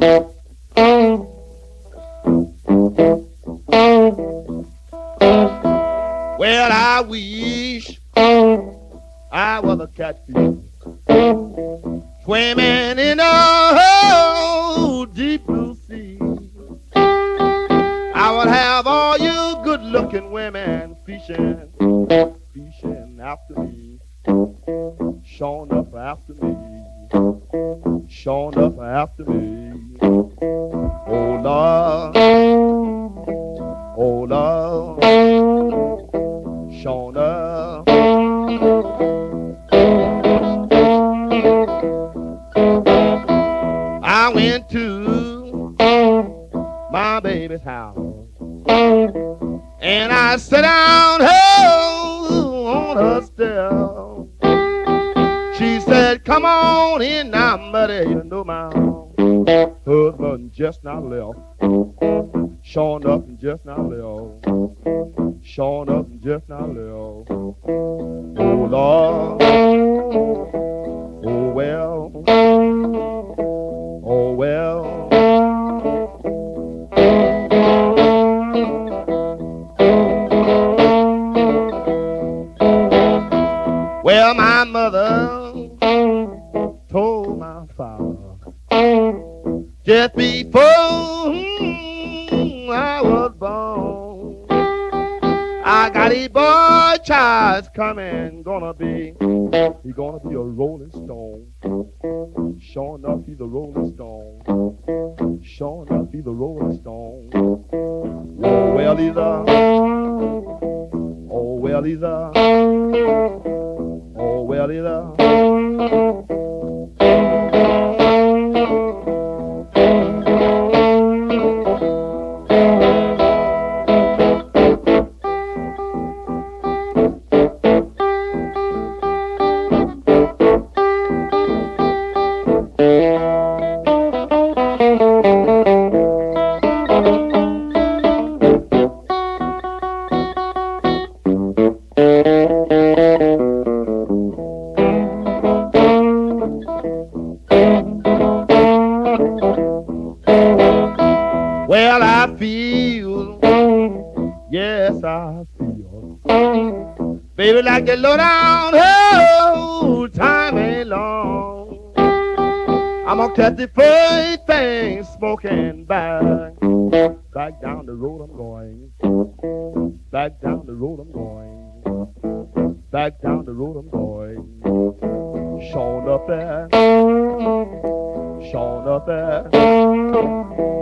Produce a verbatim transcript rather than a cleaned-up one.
Well, I wish I was a catfish swimming in a oh, deep blue sea. I would have all you good-looking women fishing, fishing after me, showing up after me, showing up after me. Oh Lord, oh Lord, showing up. I went to my baby's house and I sat down oh, on her step. She said, come on in now, buddy, you know my husband just now left. Showing up and just now left. Showing up and just now left. Oh Lord, oh well, oh well. Well, my mother told my father just before hmm, I was born, I got a boy child coming, gonna be, he gonna be a rolling stone. Sure enough, he's a rolling stone. Sure enough, he's a rolling stone. Oh, well, he's a, oh, well, he's a, oh, well, he's a. Well, I feel, yes, I feel, baby, like the low down, oh, time ain't long. I'm gonna catch the first thing smoking back, back down the road I'm going, back down the road I'm going, back down the road I'm going. Showing up there, showing up there.